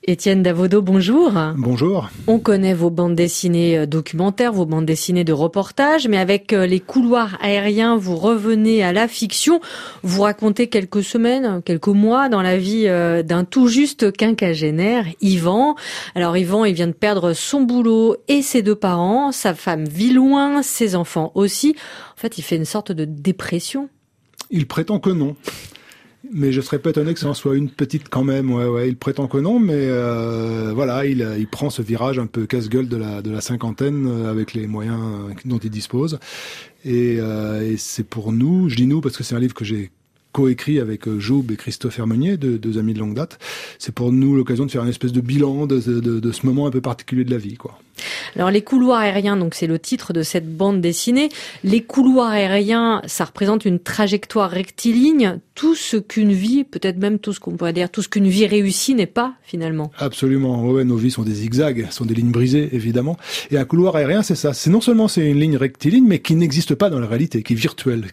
Étienne Davodo, bonjour. Bonjour. On connaît vos bandes dessinées documentaires, vos bandes dessinées de reportage, mais avec les couloirs aériens, vous revenez à la fiction. Vous racontez quelques semaines, quelques mois dans la vie d'un tout juste quinquagénaire, Yvan. Alors Yvan, il vient de perdre son boulot et ses deux parents. Sa femme vit loin, ses enfants aussi. En fait, il fait une sorte de dépression. Il prétend que non. Mais je serais pas étonné que ça en soit une petite quand même. Ouais, il prétend que non, mais voilà, il prend ce virage un peu casse-gueule de la cinquantaine avec les moyens dont il dispose. Et c'est pour nous, je dis nous parce que c'est un livre que j'ai coécrit avec Joub et Christophe Hermenier, deux amis de longue date. C'est pour nous l'occasion de faire une espèce de bilan de ce moment un peu particulier de la vie, quoi. Alors les couloirs aériens, donc c'est le titre de cette bande dessinée. Les couloirs aériens, ça représente une trajectoire rectiligne, tout ce qu'une vie, peut-être même tout ce qu'on pourrait dire, tout ce qu'une vie réussie n'est pas finalement. Absolument, ouais, nos vies sont des zigzags, sont des lignes brisées évidemment. Et un couloir aérien, c'est ça. C'est non seulement c'est une ligne rectiligne, mais qui n'existe pas dans la réalité, qui est virtuelle.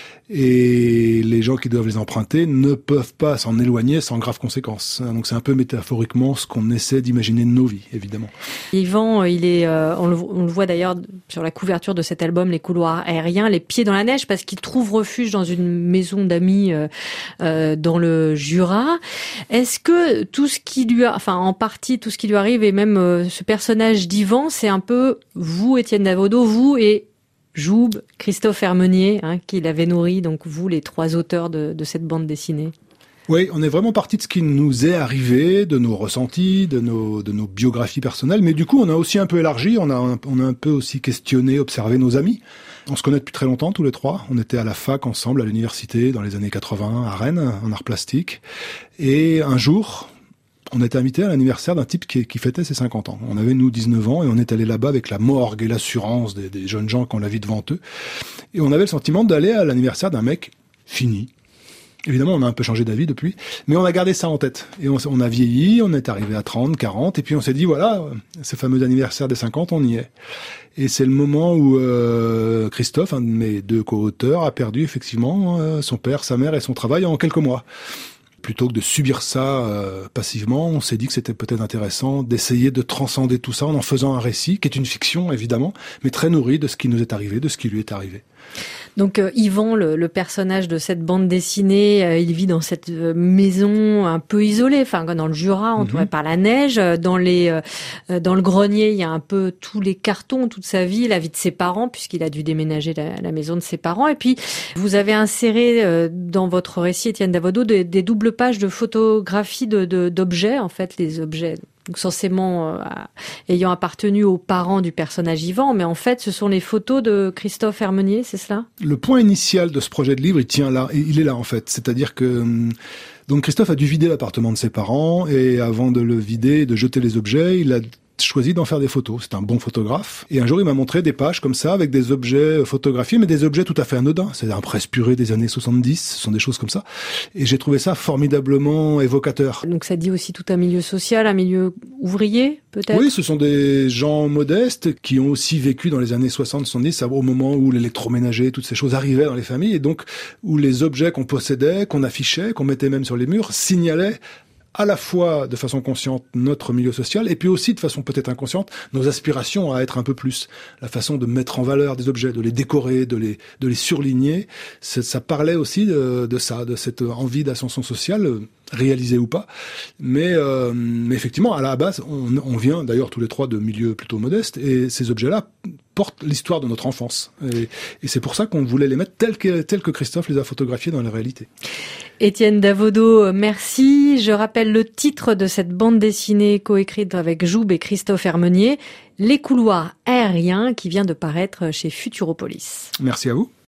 Et les gens qui doivent les emprunter ne peuvent pas s'en éloigner sans graves conséquences. Donc c'est un peu métaphoriquement ce qu'on essaie d'imaginer de nos vies, évidemment. Yvan, il est, on le voit d'ailleurs sur la couverture de cet album, Les couloirs aériens, les pieds dans la neige, parce qu'il trouve refuge dans une maison d'amis dans le Jura. Est-ce que tout ce qui lui en partie tout ce qui lui arrive, et même ce personnage d'Yvan, c'est un peu vous, Étienne Davodo, vous et Joub, Christophe Hermenier, qui l'avait nourri, donc vous, les trois auteurs de cette bande dessinée. Oui, on est vraiment parti de ce qui nous est arrivé, de nos ressentis, de nos biographies personnelles, mais du coup, on a aussi un peu élargi, on a un peu aussi questionné, observé nos amis. On se connaît depuis très longtemps, tous les trois. On était à la fac ensemble, à l'université, dans les années 80, à Rennes, en art plastique. Et un jour, on était invité à l'anniversaire d'un type qui fêtait ses 50 ans. On avait, nous, 19 ans, et on est allé là-bas avec la morgue et l'assurance des jeunes gens qui ont la vie devant eux. Et on avait le sentiment d'aller à l'anniversaire d'un mec fini. Évidemment, on a un peu changé d'avis depuis, mais on a gardé ça en tête. Et on a vieilli, on est arrivé à 30, 40, et puis on s'est dit, voilà, ce fameux anniversaire des 50, on y est. Et c'est le moment où Christophe, un de mes deux co-auteurs, a perdu effectivement son père, sa mère et son travail en quelques mois. Plutôt que de subir ça passivement, on s'est dit que c'était peut-être intéressant d'essayer de transcender tout ça en faisant un récit, qui est une fiction évidemment, mais très nourri de ce qui nous est arrivé, de ce qui lui est arrivé. Donc Yvan, le personnage de cette bande dessinée, il vit dans cette maison un peu isolée, dans le Jura, entouré par la neige. Dans le grenier, il y a un peu tous les cartons, toute sa vie, la vie de ses parents, puisqu'il a dû déménager la maison de ses parents. Et puis, vous avez inséré dans votre récit, Étienne Davodo, des doubles pages de photographies d'objets, en fait, les objets donc censément ayant appartenu aux parents du personnage Yvan, mais en fait, ce sont les photos de Christophe Hermenier, c'est cela ? Le point initial de ce projet de livre, il est là en fait. C'est-à-dire que donc Christophe a dû vider l'appartement de ses parents, et avant de le vider et de jeter les objets, il a choisi d'en faire des photos. C'est un bon photographe. Et un jour, il m'a montré des pages comme ça, avec des objets photographiés, mais des objets tout à fait anodins. C'est un presse-purée des années 70, ce sont des choses comme ça. Et j'ai trouvé ça formidablement évocateur. Donc ça dit aussi tout un milieu social, un milieu ouvrier, peut-être ? Oui, ce sont des gens modestes qui ont aussi vécu dans les années 60-70, au moment où l'électroménager, toutes ces choses arrivaient dans les familles, et donc où les objets qu'on possédait, qu'on affichait, qu'on mettait même sur les murs, signalaient à la fois de façon consciente notre milieu social, et puis aussi de façon peut-être inconsciente nos aspirations à être un peu plus. La façon de mettre en valeur des objets, de les décorer, de les surligner, ça parlait aussi de ça, de cette envie d'ascension sociale, réalisée ou pas. Mais effectivement, à la base, on vient d'ailleurs tous les trois de milieux plutôt modestes, et ces objets-là portent l'histoire de notre enfance. Et c'est pour ça qu'on voulait les mettre tels que Christophe les a photographiés dans la réalité. Étienne Davodo, merci. Je rappelle le titre de cette bande dessinée coécrite avec Joub et Christophe Hermenier, Les couloirs aériens, qui vient de paraître chez Futuropolis. Merci à vous.